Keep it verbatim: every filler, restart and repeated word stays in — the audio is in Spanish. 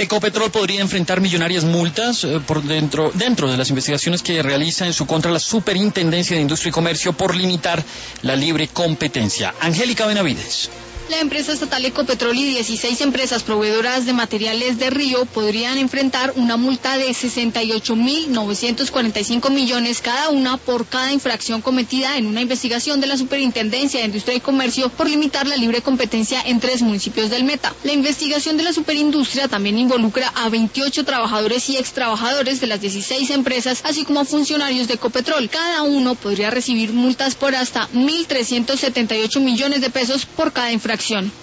Ecopetrol podría enfrentar millonarias multas eh, por dentro, dentro de las investigaciones que realiza en su contra la Superintendencia de Industria y Comercio por limitar la libre competencia. Angélica Benavides. La empresa estatal Ecopetrol y dieciséis empresas proveedoras de materiales de Río podrían enfrentar una multa de sesenta y ocho mil novecientos cuarenta y cinco millones cada una por cada infracción cometida en una investigación de la Superintendencia de Industria y Comercio por limitar la libre competencia en tres municipios del Meta. La investigación de la Superindustria también involucra a veintiocho trabajadores y extrabajadores de las dieciséis empresas, así como a funcionarios de Ecopetrol. Cada uno podría recibir multas por hasta mil trescientos setenta y ocho millones de pesos por cada infracción.